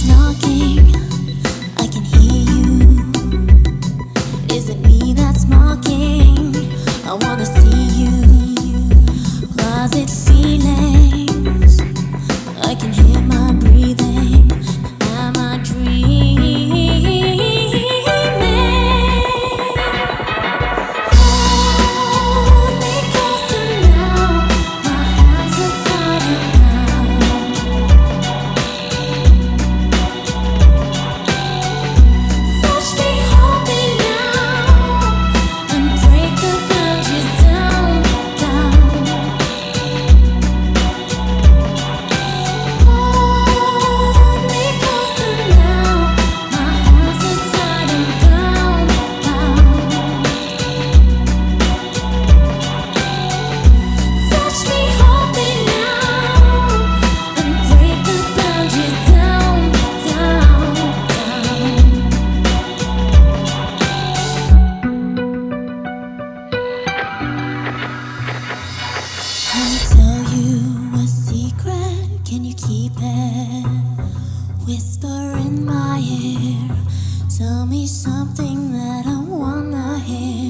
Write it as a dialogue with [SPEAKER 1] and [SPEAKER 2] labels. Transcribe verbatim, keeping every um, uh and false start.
[SPEAKER 1] knocking. I can hear you. Is it me that's mocking? I wanna see you. Closet feelings. I can hear my breathing. Am I dreaming? Hold me closer now. My hands are tired now. Touch me, hold me now, and break the boundaries down, down. Hold me closer now. My hands are tied and bound, bound. Touch me, hold me now, and break the boundaries down, down, down. Let me tell you a secret, can you keep it? Whisper in my ear, tell me something that I wanna hear.